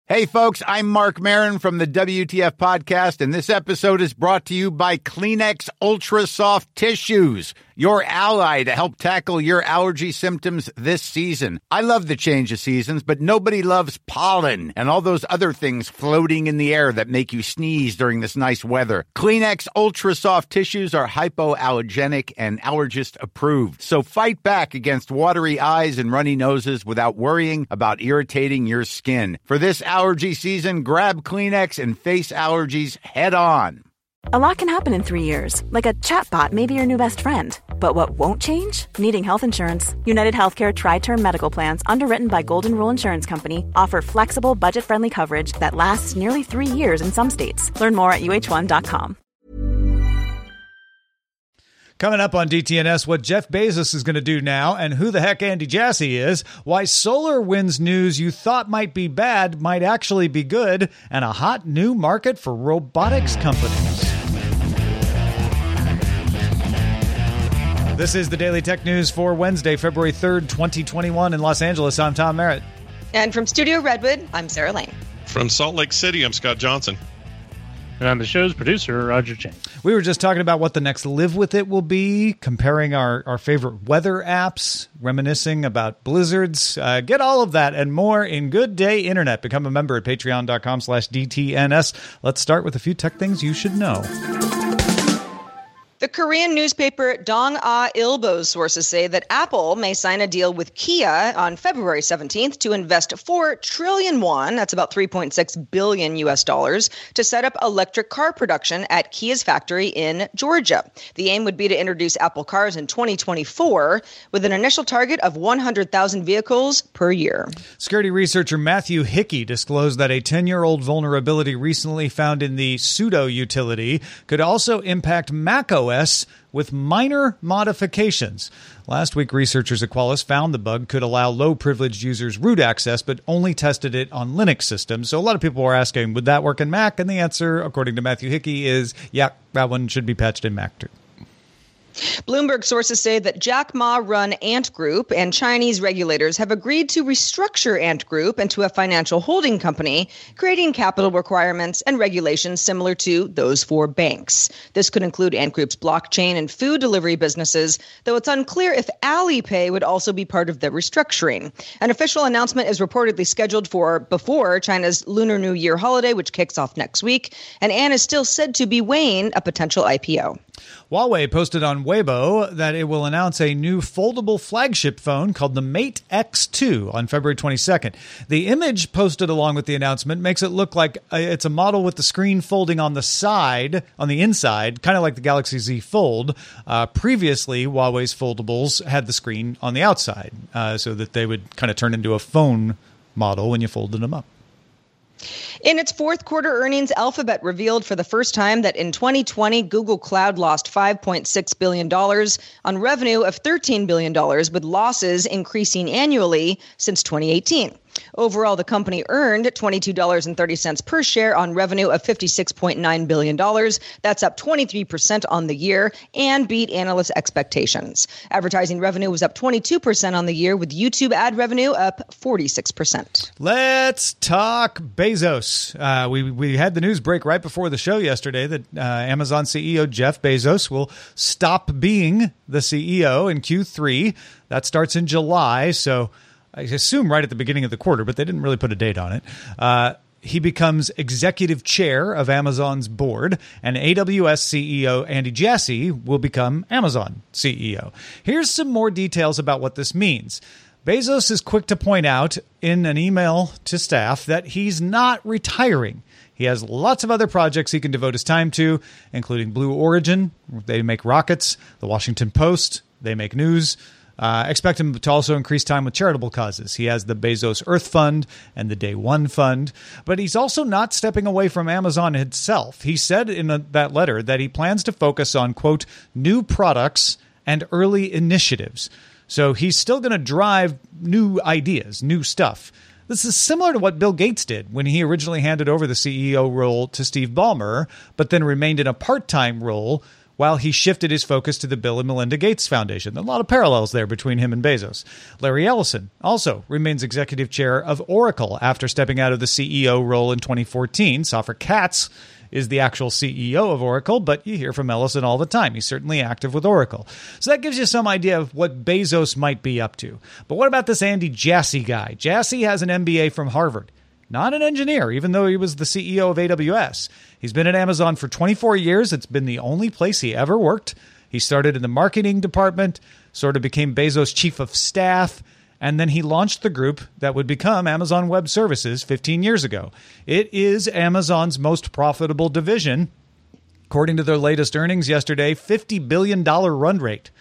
Hey, folks, I'm Mark Maron from the WTF Podcast, and this episode is brought to you by Kleenex Ultra Soft Tissues, your ally to help tackle your allergy symptoms this season. I love the change of seasons, but nobody loves pollen and all those other things floating in the air that make you sneeze during this nice weather. Kleenex Ultra Soft Tissues are hypoallergenic and allergist approved, so fight back against watery eyes and runny noses without worrying about irritating your skin. For this allergy season, grab Kleenex and face allergies head on. A lot can happen in 3 years, like a chatbot may be your new best friend. But what won't change? Needing health insurance. United Healthcare Tri-Term Medical Plans, underwritten by Golden Rule Insurance Company, offer flexible, budget-friendly coverage that lasts nearly 3 years in some states. Learn more at uh1.com. Coming up on DTNS, what Jeff Bezos is going to do now, and who the heck Andy Jassy is, why SolarWinds news you thought might be bad might actually be good, and a hot new market for robotics companies. This is the Daily Tech News for Wednesday, February 3rd, 2021 in Los Angeles. I'm Tom Merritt. And from Studio Redwood, I'm Sarah Lane. From Salt Lake City, I'm Scott Johnson. And I'm the show's producer, Roger Chang. We were just talking about what the next Live With It will be, comparing our favorite weather apps, reminiscing about blizzards. Get all of that and more in Good Day Internet. Become a member at patreon.com/DTNS. Let's start with a few tech things you should know. The Korean newspaper Dong-A Ilbo's sources say that Apple may sign a deal with Kia on February 17th to invest 4 trillion won, that's about $3.6 billion US dollars, to set up electric car production at Kia's factory in Georgia. The aim would be to introduce Apple cars in 2024 with an initial target of 100,000 vehicles per year. Security researcher Matthew Hickey disclosed that a 10-year-old vulnerability recently found in the sudo utility could also impact macOS with minor modifications. Last week, researchers at Qualys found the bug could allow low-privileged users root access, but only tested it on Linux systems. So a lot of people were asking, would that work in Mac? And the answer, according to Matthew Hickey, is, yeah, that one should be patched in Mac too. Bloomberg sources say that Jack Ma-run Ant Group and Chinese regulators have agreed to restructure Ant Group into a financial holding company, creating capital requirements and regulations similar to those for banks. This could include Ant Group's blockchain and food delivery businesses, though it's unclear if Alipay would also be part of the restructuring. An official announcement is reportedly scheduled for before China's Lunar New Year holiday, which kicks off next week, and Ant is still said to be weighing a potential IPO. Huawei posted on Weibo that it will announce a new foldable flagship phone called the Mate X2 on February 22nd. The image posted along with the announcement makes it look like it's a model with the screen folding on the side, on the inside, kind of like the Galaxy Z Fold. Previously, Huawei's foldables had the screen on the outside, so that they would kind of turn into a phone model when you folded them up. In its fourth quarter earnings, Alphabet revealed for the first time that in 2020, Google Cloud lost $5.6 billion on revenue of $13 billion, with losses increasing annually since 2018. Overall, the company earned $22.30 per share on revenue of $56.9 billion. That's up 23% on the year and beat analysts' expectations. Advertising revenue was up 22% on the year, with YouTube ad revenue up 46%. Let's talk Bezos. We had the news break right before the show yesterday that Amazon CEO Jeff Bezos will stop being the CEO in Q3. That starts in July, so I assume right at the beginning of the quarter, but they didn't really put a date on it. He becomes executive chair of Amazon's board, and AWS CEO Andy Jassy will become Amazon CEO. Here's some more details about what this means. Bezos is quick to point out in an email to staff that he's not retiring. He has lots of other projects he can devote his time to, including Blue Origin. They make rockets. The Washington Post. They make news. Expect him to also increase time with charitable causes. He has the Bezos Earth Fund and the Day One Fund, but he's also not stepping away from Amazon itself. He said in that letter that he plans to focus on, quote, new products and early initiatives. So he's still going to drive new ideas, new stuff. This is similar to what Bill Gates did when he originally handed over the CEO role to Steve Ballmer, but then remained in a part-time role while he shifted his focus to the Bill and Melinda Gates Foundation. There are a lot of parallels there between him and Bezos. Larry Ellison also remains executive chair of Oracle after stepping out of the CEO role in 2014. Safra Catz is the actual CEO of Oracle, but you hear from Ellison all the time. He's certainly active with Oracle. So that gives you some idea of what Bezos might be up to. But what about this Andy Jassy guy? Jassy has an MBA from Harvard. Not an engineer, even though he was the CEO of AWS. He's been at Amazon for 24 years. It's been the only place he ever worked. He started in the marketing department, sort of became Bezos' chief of staff, and then he launched the group that would become Amazon Web Services 15 years ago. It is Amazon's most profitable division. According to their latest earnings yesterday, $50 billion run rate.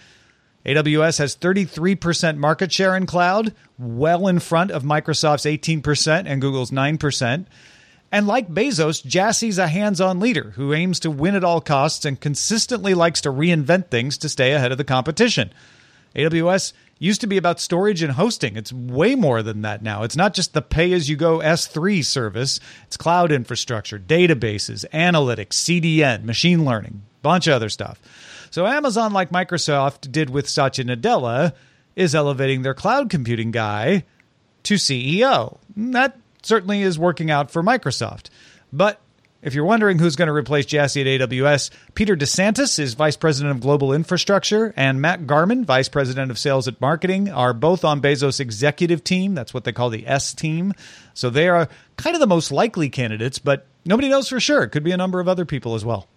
AWS has 33% market share in cloud, well in front of Microsoft's 18% and Google's 9%. And like Bezos, Jassy's a hands-on leader who aims to win at all costs and consistently likes to reinvent things to stay ahead of the competition. AWS used to be about storage and hosting. It's way more than that now. It's not just the pay-as-you-go S3 service. It's cloud infrastructure, databases, analytics, CDN, machine learning, bunch of other stuff. So Amazon, like Microsoft did with Satya Nadella, is elevating their cloud computing guy to CEO. That certainly is working out for Microsoft. But if you're wondering who's going to replace Jassy at AWS, Peter DeSantis is Vice President of Global Infrastructure, and Matt Garman, Vice President of Sales at Marketing, are both on Bezos' executive team. That's what they call the S team. So they are kind of the most likely candidates, but nobody knows for sure. It could be a number of other people as well.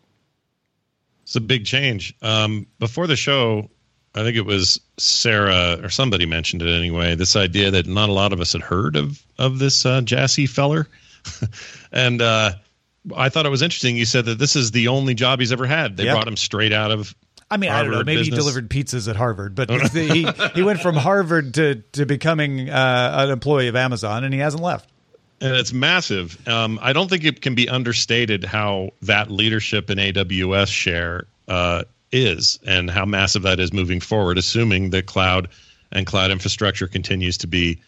It's a big change. Before the show, I think it was Sarah or somebody mentioned it anyway, this idea that not a lot of us had heard of this Jassy feller. And I thought it was interesting. You said that this is the only job he's ever had. They brought him straight out of Harvard. I don't know. Maybe he delivered pizzas at Harvard, but he went from Harvard to becoming an employee of Amazon, and he hasn't left. And it's massive. I don't think it can be understated how that leadership in AWS share is and how massive that is moving forward, assuming that cloud and cloud infrastructure continues to be,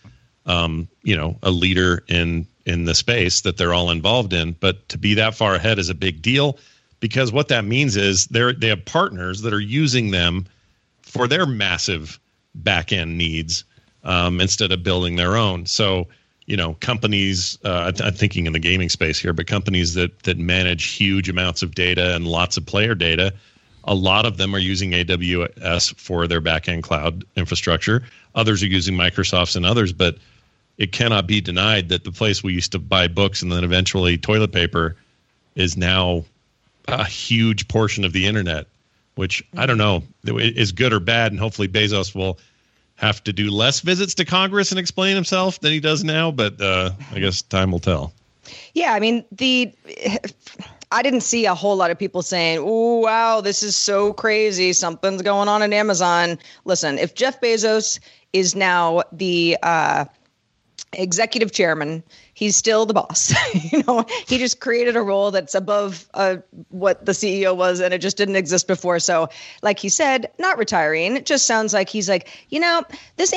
a leader in the space that they're all involved in. But to be that far ahead is a big deal, because what that means is they have partners that are using them for their massive back-end needs instead of building their own. So, companies, I'm thinking in the gaming space here, but companies that manage huge amounts of data and lots of player data, a lot of them are using AWS for their back-end cloud infrastructure. Others are using Microsoft's and others, but it cannot be denied that the place we used to buy books and then eventually toilet paper is now a huge portion of the internet, which I don't know is good or bad. And hopefully Bezos will have to do less visits to Congress and explain himself than he does now. But I guess time will tell. Yeah, I mean, I didn't see a whole lot of people saying, "Oh, wow, this is so crazy. Something's going on at Amazon." Listen, if Jeff Bezos is now the executive chairman, he's still the boss. He just created a role that's above what the CEO was, and it just didn't exist before. So, like he said, not retiring. It just sounds like he's like, this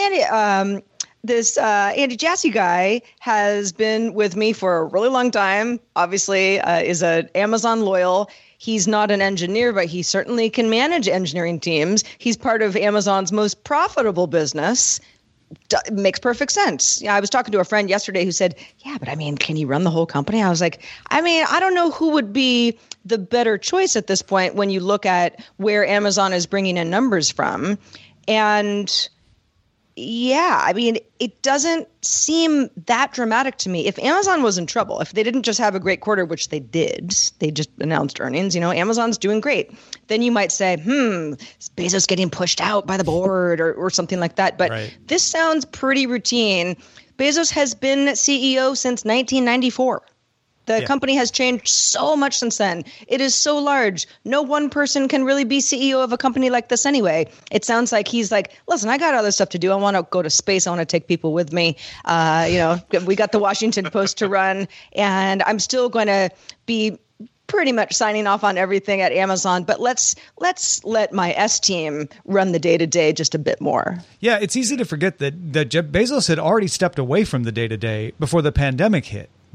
Andy Jassy guy has been with me for a really long time. Obviously, is an Amazon loyal. He's not an engineer, but he certainly can manage engineering teams. He's part of Amazon's most profitable business. Makes perfect sense. I was talking to a friend yesterday who said, yeah, but can he run the whole company? I was like, I don't know who would be the better choice at this point when you look at where Amazon is bringing in numbers from. And yeah, it doesn't seem that dramatic to me. If Amazon was in trouble, if they didn't just have a great quarter, which they did, they just announced earnings, Amazon's doing great, then you might say, is Bezos getting pushed out by the board or something like that. But This sounds pretty routine. Bezos has been CEO since 1994. The company has changed so much since then. It is so large. No one person can really be CEO of a company like this anyway. It sounds like he's like, listen, I got other stuff to do. I want to go to space. I want to take people with me. We got the Washington Post to run, and I'm still going to be pretty much signing off on everything at Amazon, but let's let my S team run the day-to-day just a bit more. Yeah, it's easy to forget that Jeff Bezos had already stepped away from the day-to-day before the pandemic hit.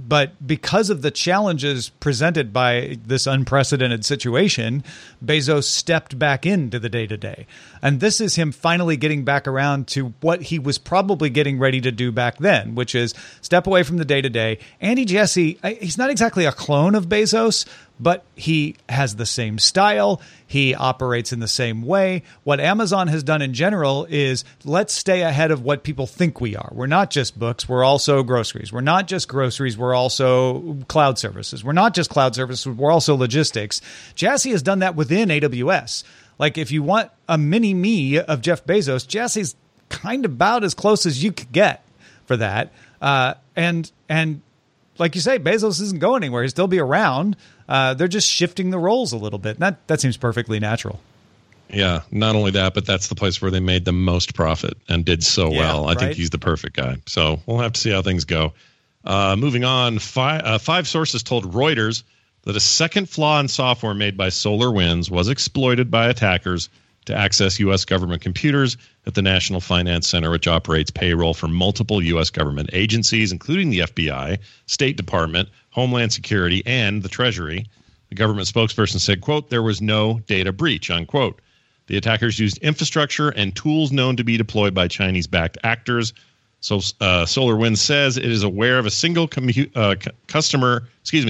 But because of the challenges presented by this unprecedented situation, Bezos stepped back into the day-to-day. And this is him finally getting back around to what he was probably getting ready to do back then, which is step away from the day-to-day. Andy Jassy, he's not exactly a clone of Bezos, but he has the same style. He operates in the same way. What Amazon has done in general is let's stay ahead of what people think we are. We're not just books. We're also groceries. We're not just groceries. We're also cloud services. We're not just cloud services. We're also logistics. Jassy has done that within AWS. Like if you want a mini me of Jeff Bezos, Jassy's kind of about as close as you could get for that. And like you say, Bezos isn't going anywhere. He'll still be around. They're just shifting the roles a little bit. That seems perfectly natural. Yeah, not only that, but that's the place where they made the most profit and did so well. I think he's the perfect guy. So we'll have to see how things go. Moving on, five sources told Reuters that a second flaw in software made by SolarWinds was exploited by attackers to access U.S. government computers at the National Finance Center, which operates payroll for multiple U.S. government agencies, including the FBI, State Department, Homeland Security, and the Treasury. The government spokesperson said, quote, there was no data breach, unquote. The attackers used infrastructure and tools known to be deployed by Chinese-backed actors. So SolarWinds says it is aware of a single customer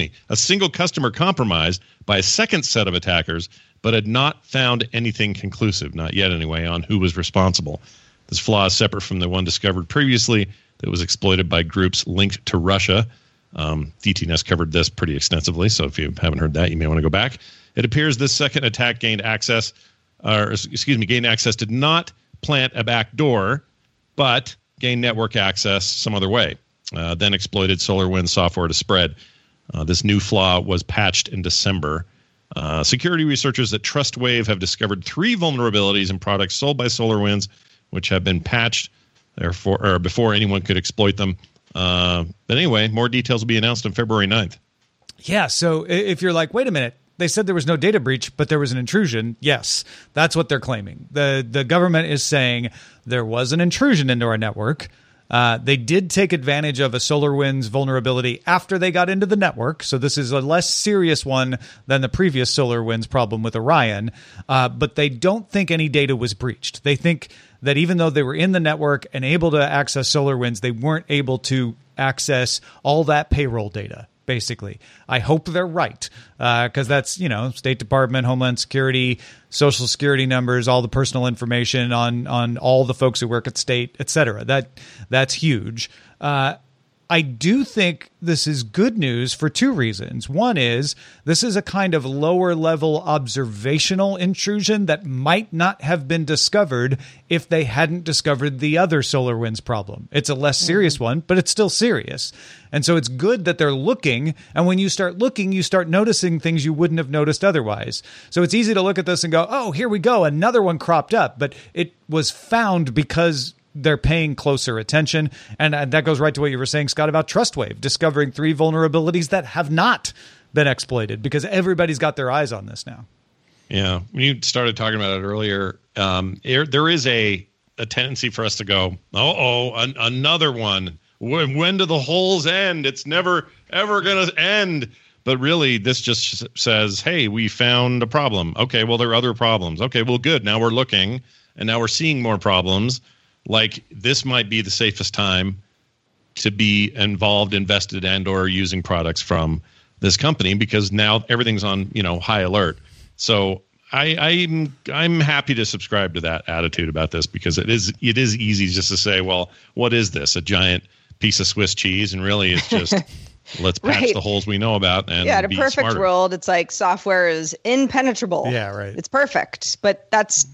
compromised by a second set of attackers, but had not found anything conclusive, not yet anyway, on who was responsible. This flaw is separate from the one discovered previously that was exploited by groups linked to Russia. DTNS covered this pretty extensively, so if you haven't heard that, you may want to go back. It appears this second attack gained access, did not plant a back door, but gained network access some other way, then exploited SolarWinds software to spread. This new flaw was patched in December. Security researchers at TrustWave have discovered 3 vulnerabilities in products sold by SolarWinds, which have been patched before anyone could exploit them. But anyway, more details will be announced on February 9th. Yeah, so if you're like, wait a minute, they said there was no data breach, but there was an intrusion. Yes, that's what they're claiming. The government is saying there was an intrusion into our network. They did take advantage of a SolarWinds vulnerability after they got into the network. So this is a less serious one than the previous SolarWinds problem with Orion. But they don't think any data was breached. They think that even though they were in the network and able to access SolarWinds, they weren't able to access all that payroll data. Basically, I hope they're right, because that's, State Department, Homeland Security, Social Security numbers, all the personal information on all the folks who work at state, et cetera. That's huge. I do think this is good news for 2 reasons. One is this is a kind of lower level observational intrusion that might not have been discovered if they hadn't discovered the other SolarWinds problem. It's a less serious one, but it's still serious. And so it's good that they're looking. And when you start looking, you start noticing things you wouldn't have noticed otherwise. So it's easy to look at this and go, oh, here we go. Another one cropped up. But it was found because they're paying closer attention. And that goes right to what you were saying, Scott, about TrustWave, discovering 3 vulnerabilities that have not been exploited because everybody's got their eyes on this now. Yeah. When you started talking about it earlier, there is a tendency for us to go, another one. When do the holes end? It's never, ever going to end. But really, this just says, hey, we found a problem. Okay, well, there are other problems. Okay, well, good. Now we're looking, and now we're seeing more problems. Like, this might be the safest time to be involved, invested, and or using products from this company, because now everything's on, high alert. So I'm happy to subscribe to that attitude about this, because it is easy just to say, well, what is this? A giant piece of Swiss cheese? And really it's just let's patch the holes we know about and in a be perfect smarter. world, it's like software is impenetrable. Yeah, right. It's perfect. But that's,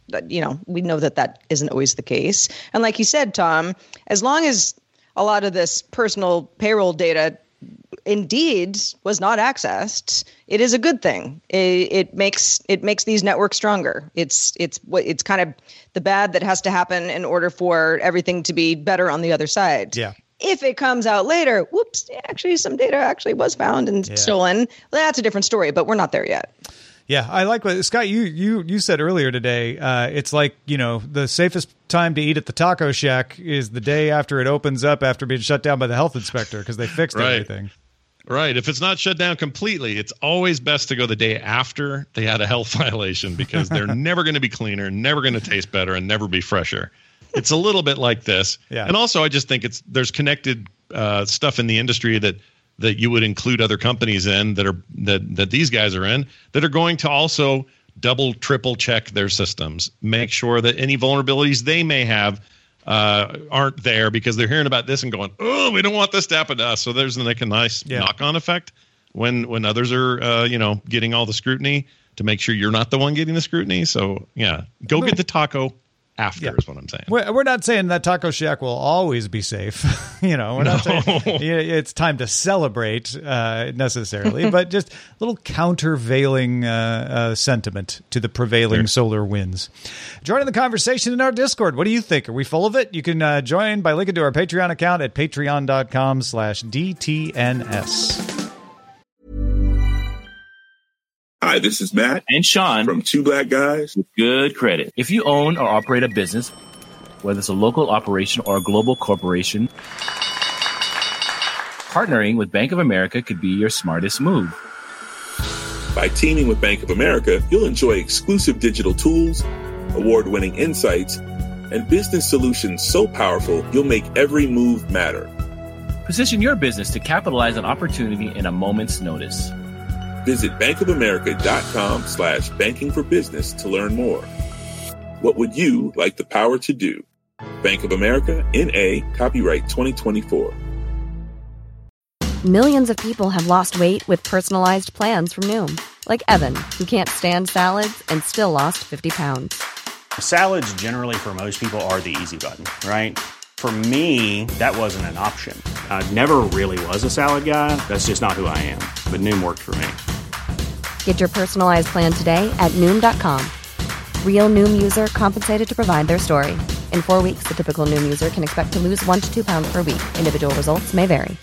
we know that isn't always the case. And like you said, Tom, as long as a lot of this personal payroll data indeed was not accessed, it is a good thing. It makes these networks stronger. It's kind of the bad that has to happen in order for everything to be better on the other side. Yeah. If it comes out later, whoops, actually some data actually was found and stolen, well, that's a different story, but we're not there yet. Yeah, I like what Scott, you said earlier today. It's like, the safest time to eat at the taco shack is the day after it opens up after being shut down by the health inspector because they fixed everything. Right. If it's not shut down completely, it's always best to go the day after they had a health violation because they're never going to be cleaner, never going to taste better, and never be fresher. It's a little bit like this. Yeah. And also, I just think there's connected stuff in the industry that you would include other companies in that these guys are in that are going to also double, triple check their systems, make sure that any vulnerabilities they may have aren't there because they're hearing about this and going, oh, we don't want this to happen to us. So there's like a nice knock-on effect when others are, getting all the scrutiny to make sure you're not the one getting the scrutiny. So get the taco after is what I'm saying. We're not saying that Taco Shack will always be safe. We're not saying it's time to celebrate necessarily, but just a little countervailing sentiment to the prevailing solar winds. Joining the conversation in our Discord. What do you think? Are we full of it? You can join by linking to our Patreon account at patreon.com/DTNS. Hi, this is Matt and Sean from Two Black Guys with Good Credit. If you own or operate a business, whether it's a local operation or a global corporation, partnering with Bank of America could be your smartest move. By teaming with Bank of America, you'll enjoy exclusive digital tools, award-winning insights, and business solutions so powerful you'll make every move matter. Position your business to capitalize on opportunity in a moment's notice. Visit bankofamerica.com/banking for business to learn more. What would you like the power to do? Bank of America, N.A., copyright 2024. Millions of people have lost weight with personalized plans from Noom. Like Evan, who can't stand salads and still lost 50 pounds. Salads generally for most people are the easy button, right? For me, that wasn't an option. I never really was a salad guy. That's just not who I am. But Noom worked for me. Get your personalized plan today at Noom.com. Real Noom user compensated to provide their story. In 4 weeks, the typical Noom user can expect to lose 1 to 2 pounds per week. Individual results may vary.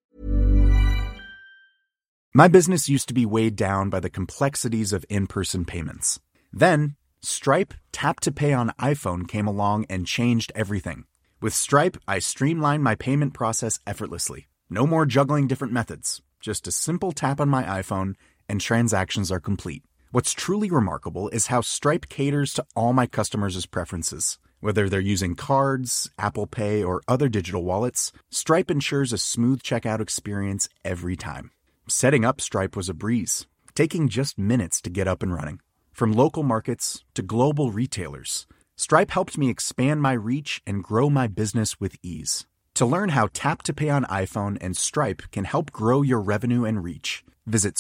My business used to be weighed down by the complexities of in-person payments. Then, Stripe Tap to Pay on iPhone came along and changed everything. With Stripe, I streamlined my payment process effortlessly. No more juggling different methods. Just a simple tap on my iPhone, and transactions are complete. What's truly remarkable is how Stripe caters to all my customers' preferences. Whether they're using cards, Apple Pay, or other digital wallets, Stripe ensures a smooth checkout experience every time. Setting up Stripe was a breeze, taking just minutes to get up and running. From local markets to global retailers, Stripe helped me expand my reach and grow my business with ease. To learn how Tap to Pay on iPhone and Stripe can help grow your revenue and reach, visit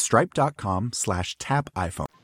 stripe.com/tapiphone.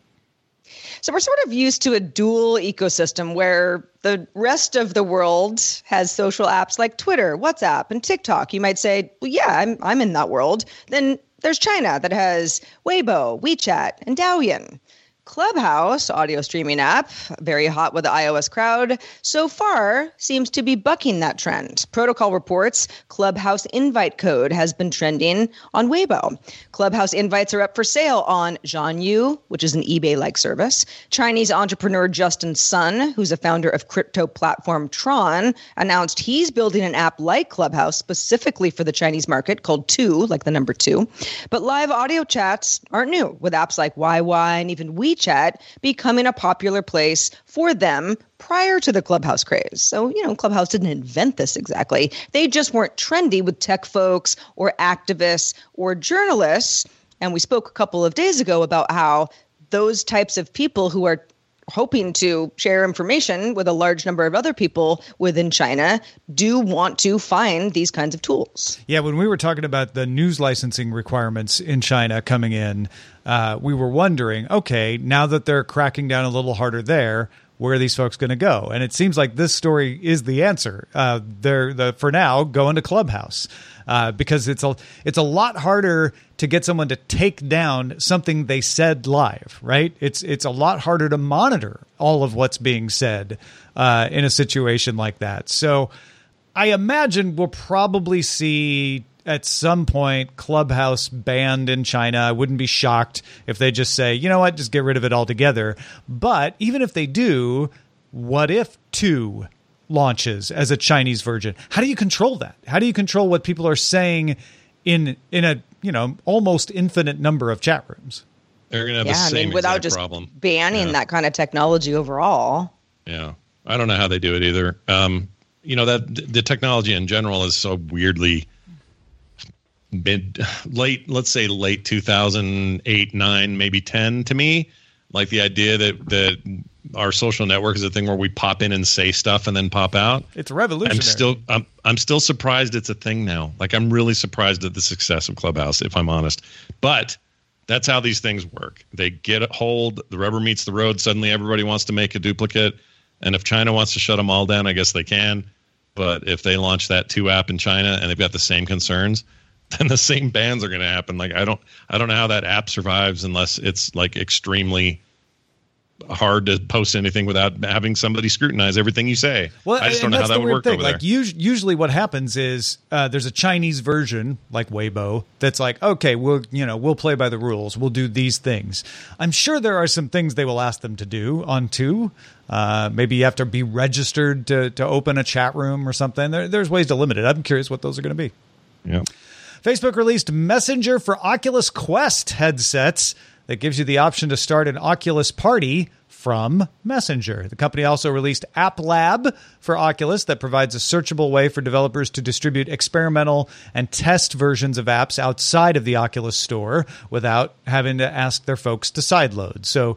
So we're sort of used to a dual ecosystem where the rest of the world has social apps like Twitter, WhatsApp, and TikTok. You might say, well, yeah, I'm in that world. Then there's China that has Weibo, WeChat, and Douyin. Clubhouse, audio streaming app, very hot with the iOS crowd, so far seems to be bucking that trend. Protocol reports Clubhouse invite code has been trending on Weibo. Clubhouse invites are up for sale on Zhanyu, which is an eBay-like service. Chinese entrepreneur Justin Sun, who's a founder of crypto platform Tron, announced he's building an app like Clubhouse specifically for the Chinese market called Two, like the number 2. But live audio chats aren't new, with apps like YY and even WeChat becoming a popular place for them prior to the Clubhouse craze. So, Clubhouse didn't invent this exactly. They just weren't trendy with tech folks or activists or journalists. And we spoke a couple of days ago about how those types of people who are hoping to share information with a large number of other people within China do want to find these kinds of tools. Yeah, when we were talking about the news licensing requirements in China coming in, we were wondering, okay, now that they're cracking down a little harder there, where are these folks going to go? And it seems like this story is the answer. They're for now going to Clubhouse because it's a lot harder to get someone to take down something they said live, right? It's a lot harder to monitor all of what's being said in a situation like that. So I imagine we'll probably see at some point Clubhouse banned in China. I wouldn't be shocked if they just say, you know what, just get rid of it altogether. But even if they do, what if 2 launches as a Chinese version? How do you control that? How do you control what people are saying in a, almost infinite number of chat rooms? They're going to have the same without exact just problem. banning that kind of technology overall. Yeah. I don't know how they do it either. That the technology in general is so weirdly let's say late 2008, 9, maybe 10 to me. Like the idea that our social network is a thing where we pop in and say stuff and then pop out. It's revolutionary. I'm still surprised it's a thing now. Like, I'm really surprised at the success of Clubhouse, if I'm honest. But that's how these things work. They get a hold, the rubber meets the road. Suddenly everybody wants to make a duplicate. And if China wants to shut them all down, I guess they can. But if they launch that 2 app in China and they've got the same concerns, then the same bans are going to happen. Like, I don't know how that app survives unless it's like extremely hard to post anything without having somebody scrutinize everything you say. Well, I just don't know how that would work over there. Like, usually what happens is there's a Chinese version like Weibo that's like, okay, we'll play by the rules. We'll do these things. I'm sure there are some things they will ask them to do on 2. Maybe you have to be registered to open a chat room or something. There's ways to limit it. I'm curious what those are going to be. Yeah. Facebook released Messenger for Oculus Quest headsets that gives you the option to start an Oculus party from Messenger. The company also released App Lab for Oculus that provides a searchable way for developers to distribute experimental and test versions of apps outside of the Oculus store without having to ask their folks to sideload. So,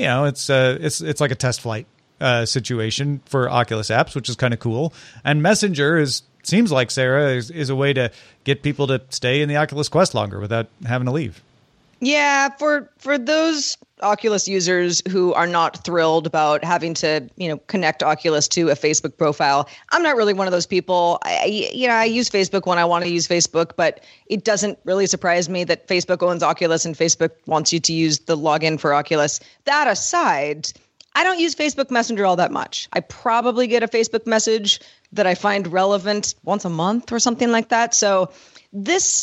it's like a test flight situation for Oculus apps, which is kind of cool. And Messenger seems like, Sarah, is a way to get people to stay in the Oculus Quest longer without having to leave. Yeah, for those Oculus users who are not thrilled about having to, connect Oculus to a Facebook profile, I'm not really one of those people. I use Facebook when I want to use Facebook, but it doesn't really surprise me that Facebook owns Oculus and Facebook wants you to use the login for Oculus. That aside, I don't use Facebook Messenger all that much. I probably get a Facebook message that I find relevant once a month or something like that. So this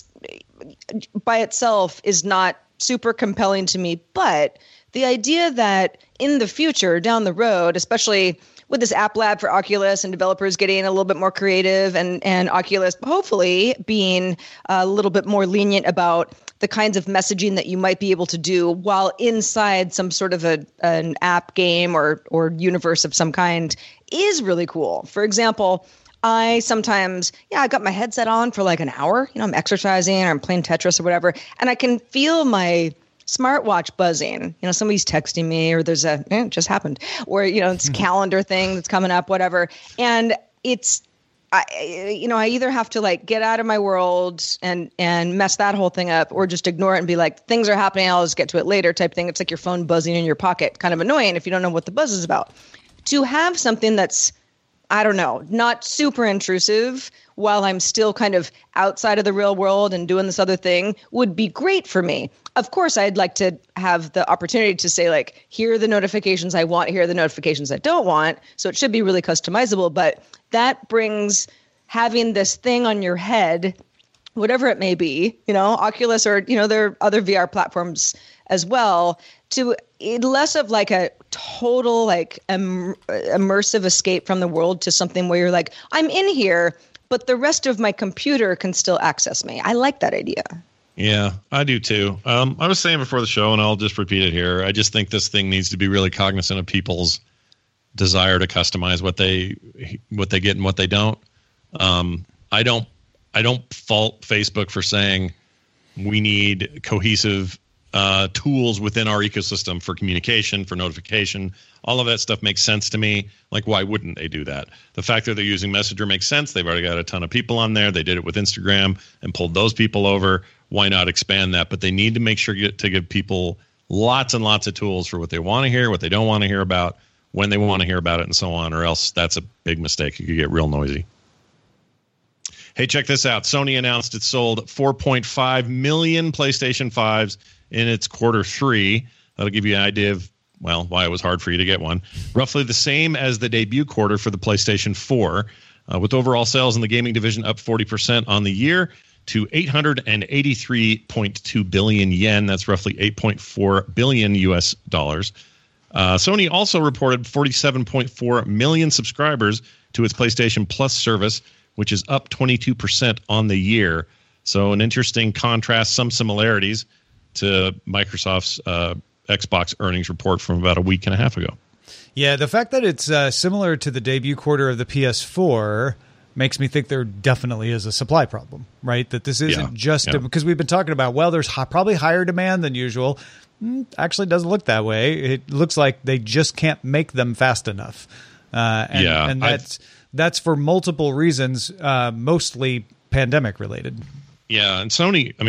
by itself is not super compelling to me, but the idea that in the future, down the road, especially with this App Lab for Oculus and developers getting a little bit more creative and Oculus hopefully being a little bit more lenient about the kinds of messaging that you might be able to do while inside some sort of an app game or universe of some kind is really cool. For example, I sometimes, I got my headset on for like an hour. I'm exercising or I'm playing Tetris or whatever, and I can feel my smartwatch buzzing. Somebody's texting me, or there's it just happened, or it's a calendar thing that's coming up, whatever. And I either have to like get out of my world and mess that whole thing up, or just ignore it and be like, things are happening, I'll just get to it later type thing. It's like your phone buzzing in your pocket, kind of annoying if you don't know what the buzz is about. To have something that's, I don't know, not super intrusive while I'm still kind of outside of the real world and doing this other thing would be great for me. Of course, I'd like to have the opportunity to say, like, here are the notifications I want, here are the notifications I don't want. So it should be really customizable. But that brings having this thing on your head, whatever it may be, Oculus or, there are other VR platforms as well, to less of like a total like immersive escape from the world to something where you're like, I'm in here, but the rest of my computer can still access me. I like that idea. Yeah, I do too. I was saying before the show, and I'll just repeat it here, I just think this thing needs to be really cognizant of people's desire to customize what they get and what they don't. I don't fault Facebook for saying we need cohesive tools within our ecosystem for communication, for notification. All of that stuff makes sense to me. Like, why wouldn't they do that? The fact that they're using Messenger makes sense. They've already got a ton of people on there. They did it with Instagram and pulled those people over. Why not expand that? But they need to make sure to give people lots and lots of tools for what they want to hear, what they don't want to hear about, when they want to hear about it, and so on, or else that's a big mistake. It could get real noisy. Hey, check this out. Sony announced it sold 4.5 million PlayStation 5s in its Q3. That'll give you an idea of, well, why it was hard for you to get one. Roughly the same as the debut quarter for the PlayStation 4. With overall sales in the gaming division up 40% on the year, to 883.2 billion yen. That's roughly 8.4 billion US dollars. Sony also reported 47.4 million subscribers to its PlayStation Plus service, which is up 22% on the year. So an interesting contrast, some similarities to Microsoft's Xbox earnings report from about a week and a half ago. Yeah, the fact that it's similar to the debut quarter of the PS4 makes me think there definitely is a supply problem, right? That this isn't because we've been talking about, well, there's probably higher demand than usual. Actually doesn't look that way. It looks like they just can't make them fast enough. And that's for multiple reasons, mostly pandemic related. Yeah, and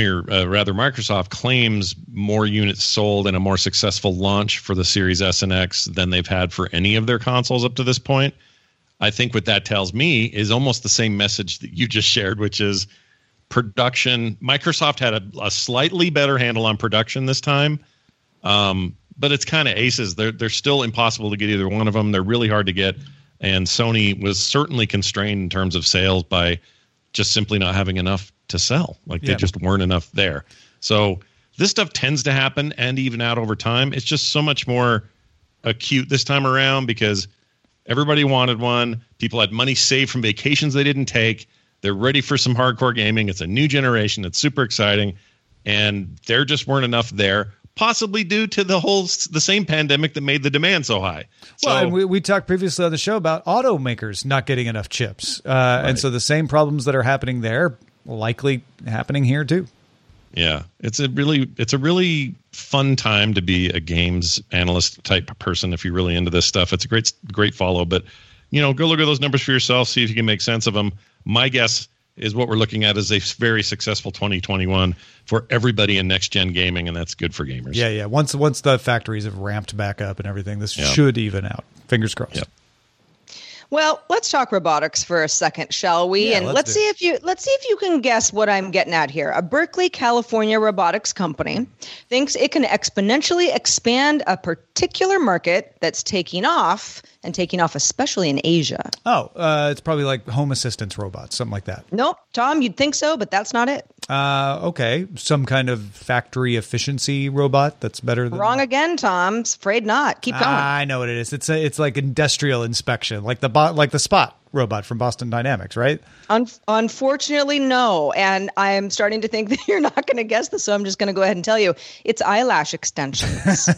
Microsoft claims more units sold and a more successful launch for the Series S and X than they've had for any of their consoles up to this point. I think what that tells me is almost the same message that you just shared, which is production. Microsoft had a slightly better handle on production this time, but it's kind of aces. They're still impossible to get either one of them. They're really hard to get, and Sony was certainly constrained in terms of sales by just simply not having enough to sell. They just weren't enough there. So this stuff tends to happen and even out over time. It's just so much more acute this time around because everybody wanted one. People had money saved from vacations they didn't take. They're ready for some hardcore gaming. It's a new generation. It's super exciting. And there just weren't enough there, possibly due to the same pandemic that made the demand so high. Well, and we talked previously on the show about automakers not getting enough chips. Right. And so the same problems that are happening there likely happening here too. Yeah, it's a really fun time to be a games analyst type person if you're really into this stuff. It's a great follow, but go look at those numbers for yourself, see if you can make sense of them. My guess is what we're looking at is a very successful 2021 for everybody in next gen gaming, and that's good for gamers. Yeah. Once the factories have ramped back up and everything, this should even out. Fingers crossed. Yep. Well, let's talk robotics for a second, shall we? Yeah, and let's see if you can guess what I'm getting at here. A Berkeley, California robotics company thinks it can exponentially expand a particular market that's taking off especially in Asia. Oh, it's probably like home assistance robots, something like that. Nope. Tom, you'd think so, but that's not it. Okay. Some kind of factory efficiency robot that's better than... Wrong again, Tom. Afraid not. Keep going. I know what it is. It's like industrial inspection, like the Spot robot from Boston Dynamics, right? Unfortunately, no. And I'm starting to think that you're not going to guess this, so I'm just going to go ahead and tell you. It's eyelash extensions.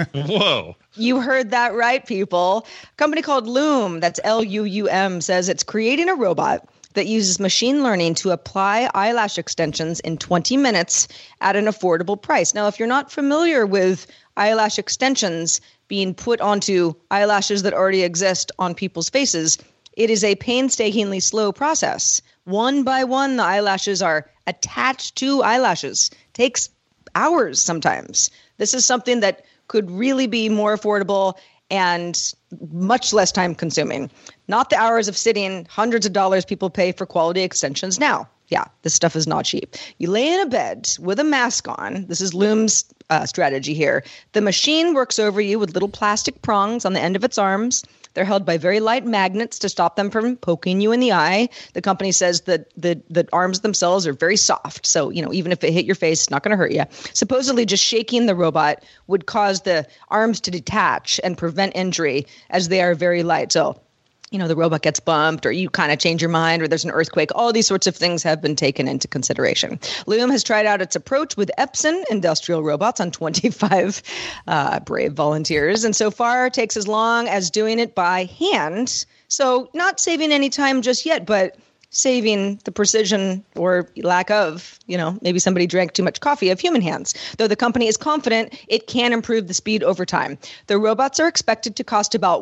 Whoa. You heard that right, people. A company called Loom, that's Luum, says it's creating a robot that uses machine learning to apply eyelash extensions in 20 minutes at an affordable price. Now, if you're not familiar with eyelash extensions being put onto eyelashes that already exist on people's faces, it is a painstakingly slow process. One by one, the eyelashes are attached to eyelashes. Takes hours sometimes. This is something that could really be more affordable and much less time consuming. Not the hours of sitting, hundreds of dollars people pay for quality extensions now. Yeah, this stuff is not cheap. You lay in a bed with a mask on. This is Loom's strategy here. The machine works over you with little plastic prongs on the end of its arms. They're held by very light magnets to stop them from poking you in the eye. The company says that the arms themselves are very soft. So, even if it hit your face, it's not going to hurt you. Supposedly, just shaking the robot would cause the arms to detach and prevent injury as they are very light. So, the robot gets bumped or you kind of change your mind or there's an earthquake. All these sorts of things have been taken into consideration. Loom has tried out its approach with Epson industrial robots on 25 brave volunteers. And so far takes as long as doing it by hand. So not saving any time just yet, but saving the precision or lack of, maybe somebody drank too much coffee of human hands. Though the company is confident it can improve the speed over time. The robots are expected to cost about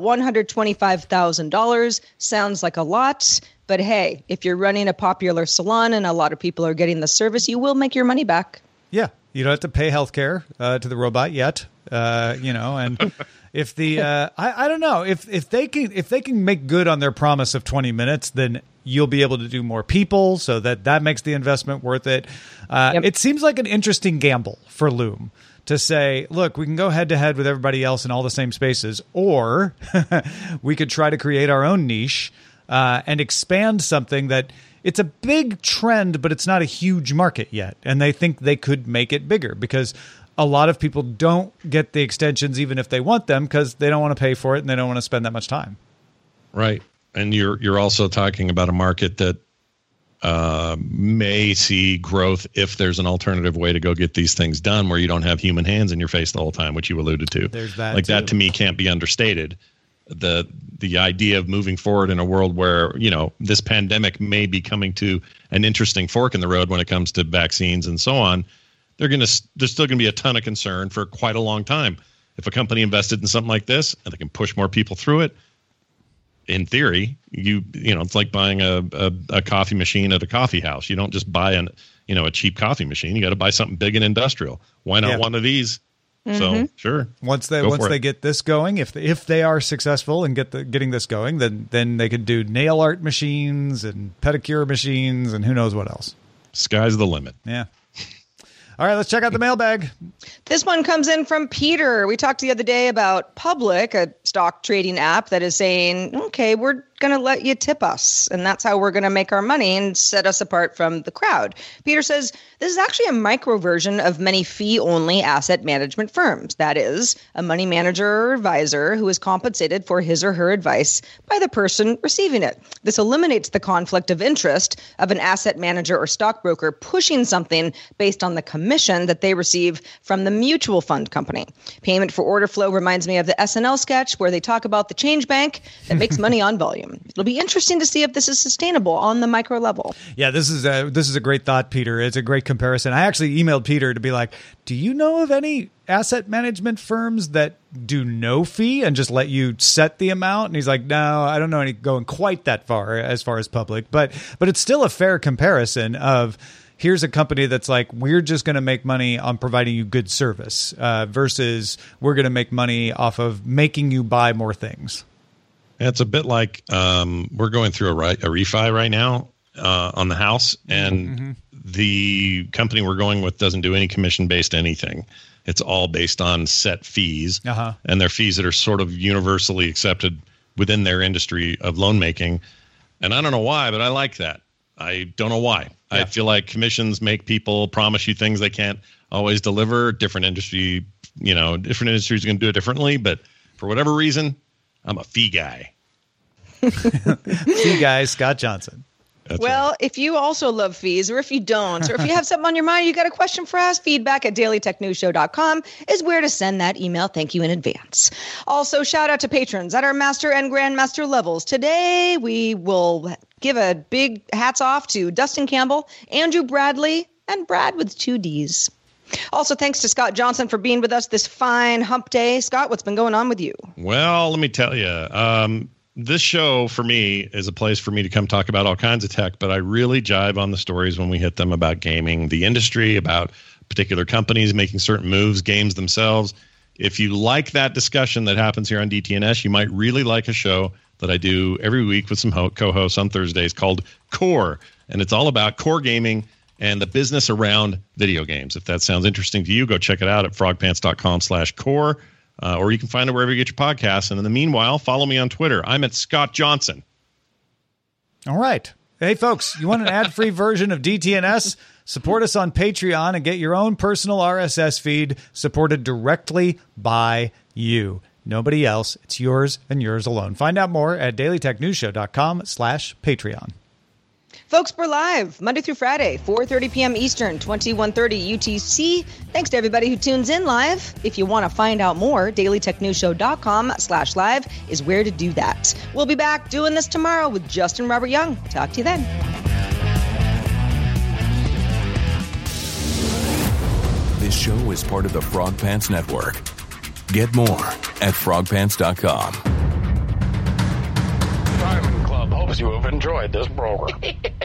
$125,000. Sounds like a lot, but hey, if you're running a popular salon and a lot of people are getting the service, you will make your money back. Yeah, you don't have to pay healthcare to the robot yet, and if the I don't know if they can make good on their promise of 20 minutes, then you'll be able to do more people, so that makes the investment worth it. Yep. It seems like an interesting gamble for Loom to say, look, we can go head to head with everybody else in all the same spaces, or we could try to create our own niche and expand something that it's a big trend, but it's not a huge market yet. And they think they could make it bigger because a lot of people don't get the extensions even if they want them because they don't want to pay for it and they don't want to spend that much time. Right. And you're also talking about a market that may see growth if there's an alternative way to go get these things done where you don't have human hands in your face the whole time, which you alluded to. There's that like too. That to me can't be understated. The idea of moving forward in a world where, this pandemic may be coming to an interesting fork in the road when it comes to vaccines and so on, there's still going to be a ton of concern for quite a long time. If a company invested in something like this and they can push more people through it, in theory, it's like buying a coffee machine at a coffee house. You don't just buy a cheap coffee machine. You got to buy something big and industrial. Why not one of these? So sure. Once they get this going, if they are successful in getting this going, then they could do nail art machines and pedicure machines and who knows what else. Sky's the limit. Yeah. All right, let's check out the mailbag. This one comes in from Peter. We talked the other day about Public, a stock trading app that is saying, okay, we're going to let you tip us, and that's how we're going to make our money and set us apart from the crowd. Peter says, this is actually a micro version of many fee-only asset management firms. That is, a money manager or advisor who is compensated for his or her advice by the person receiving it. This eliminates the conflict of interest of an asset manager or stockbroker pushing something based on the commission that they receive from the mutual fund company. Payment for order flow reminds me of the SNL sketch where they talk about the change bank that makes money on volume. It'll be interesting to see if this is sustainable on the micro level. Yeah, this is a great thought, Peter. It's a great comparison. I actually emailed Peter to be like, do you know of any asset management firms that do no fee and just let you set the amount? And he's like, no, I don't know any going quite that far as Public, but it's still a fair comparison of here's a company that's like, we're just going to make money on providing you good service versus we're going to make money off of making you buy more things. It's a bit like we're going through a refi right now on the house, and the company we're going with doesn't do any commission-based anything. It's all based on set fees, and they're fees that are sort of universally accepted within their industry of loan making. And I don't know why, but I like that. I don't know why. Yeah. I feel like commissions make people promise you things they can't always deliver. Different industries are going to do it differently, but for whatever reason, I'm a fee guy. Fee guy, Scott Johnson. That's well, right. If you also love fees, or if you don't, or if you have something on your mind, you got a question for us, feedback at dailytechnewsshow.com is where to send that email. Thank you in advance. Also, shout out to patrons at our master and grandmaster levels. Today, we will give a big hats off to Dustin Campbell, Andrew Bradley, and Brad with 2 Ds. Also, thanks to Scott Johnson for being with us this fine hump day. Scott, what's been going on with you? Well, let me tell you, this show for me is a place for me to come talk about all kinds of tech, but I really jive on the stories when we hit them about gaming, the industry, about particular companies making certain moves, games themselves. If you like that discussion that happens here on DTNS, you might really like a show that I do every week with some co-hosts on Thursdays called Core, and it's all about core gaming and the business around video games. If that sounds interesting to you, go check it out at frogpants.com/core. Or you can find it wherever you get your podcasts. And in the meanwhile, follow me on Twitter. I'm at Scott Johnson. All right. Hey, folks, you want an ad-free version of DTNS? Support us on Patreon and get your own personal RSS feed supported directly by you. Nobody else. It's yours and yours alone. Find out more at dailytechnewsshow.com/Patreon. Folks, we're live Monday through Friday, 4:30 p.m. Eastern, 21:30 UTC. Thanks to everybody who tunes in live. If you want to find out more, dailytechnewsshow.com/live is where to do that. We'll be back doing this tomorrow with Justin Robert Young. Talk to you then. This show is part of the Frog Pants Network. Get more at frogpants.com. Diamond Club hopes you have enjoyed this program.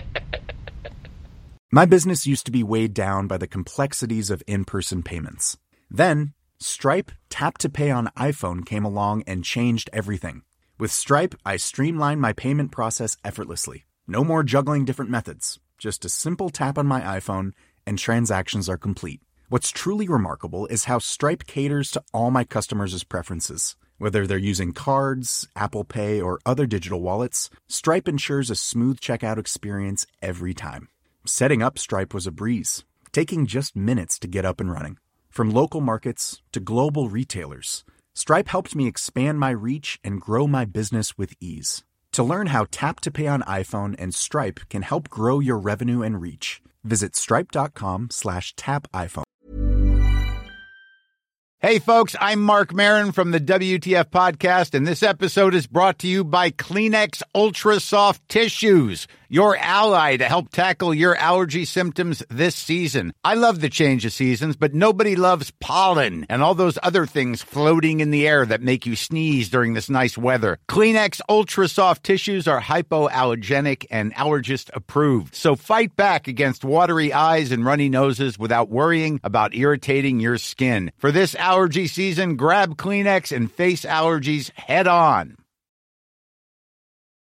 My business used to be weighed down by the complexities of in-person payments. Then, Stripe Tap to Pay on iPhone came along and changed everything. With Stripe, I streamlined my payment process effortlessly. No more juggling different methods. Just a simple tap on my iPhone and transactions are complete. What's truly remarkable is how Stripe caters to all my customers' preferences. Whether they're using cards, Apple Pay, or other digital wallets, Stripe ensures a smooth checkout experience every time. Setting up Stripe was a breeze, taking just minutes to get up and running. From local markets to global retailers, Stripe helped me expand my reach and grow my business with ease. To learn how Tap to Pay on iPhone and Stripe can help grow your revenue and reach, visit stripe.com/tapiphone. Hey folks, I'm Mark Maron from the WTF Podcast, and this episode is brought to you by Kleenex Ultra Soft Tissues, your ally to help tackle your allergy symptoms this season. I love the change of seasons, but nobody loves pollen and all those other things floating in the air that make you sneeze during this nice weather. Kleenex Ultra Soft Tissues are hypoallergenic and allergist approved, so fight back against watery eyes and runny noses without worrying about irritating your skin. For this allergy season, grab Kleenex and face allergies head on.